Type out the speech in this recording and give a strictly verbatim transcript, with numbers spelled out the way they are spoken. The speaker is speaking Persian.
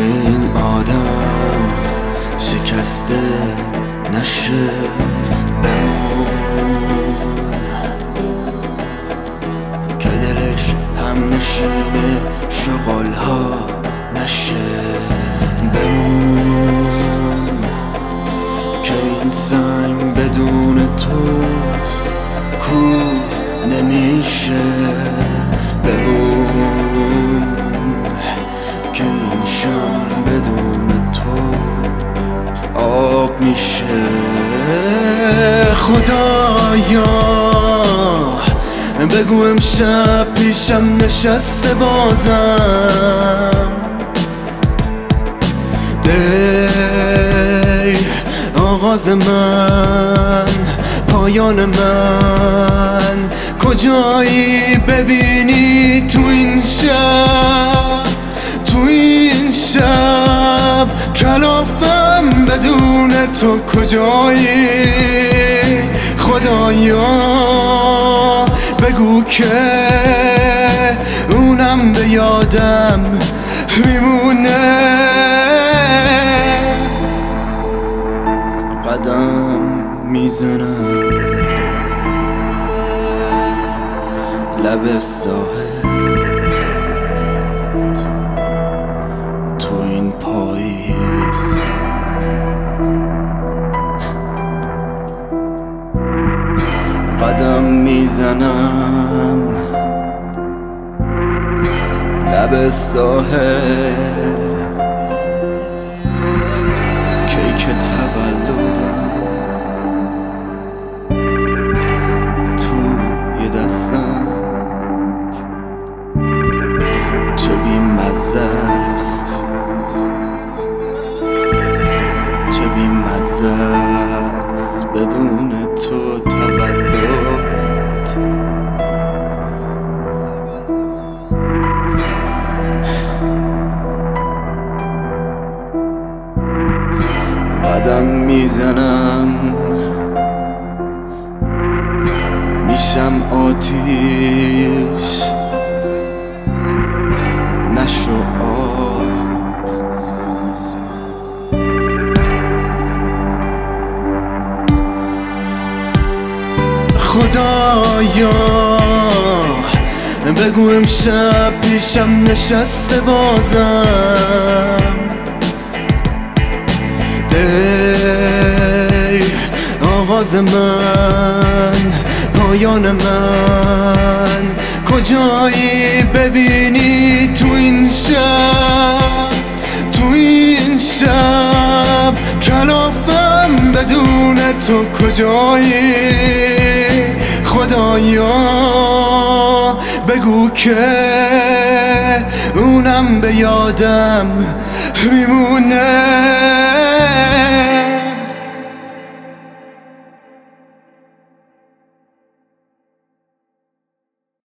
این آدم شکسته نشه، بمون که دلش هم نشینه شغلها نشه، بمون که این سنگ بدون تو کو نمیشه، بمون که این شم بدون تو آب میشه. خدایا بگو امشب پیشم نشسته بازم، دی آغاز من پایان من کجایی ببینی تو این شب، تو این شب کلافم بدون تو کجایی. خدایا بگو که اونم به یادم میمونه. قدم میزنم لب ساحل تو این پاییز، قدم میزنم لب ساحل، کیک تولدم توی دستم، چه بی‌مزه است، چه بی‌مزه است بدون تو تولد. قدم میزنم میشم آتیش، نشو آب. خدایا بگو امشب پیشم نشسته بازم، دی آغاز من پایان من کجایی ببینی تو این شب، تو این شب کلافم بدون تو کجایی. خدایا بگو که اونم به یادم میمونه.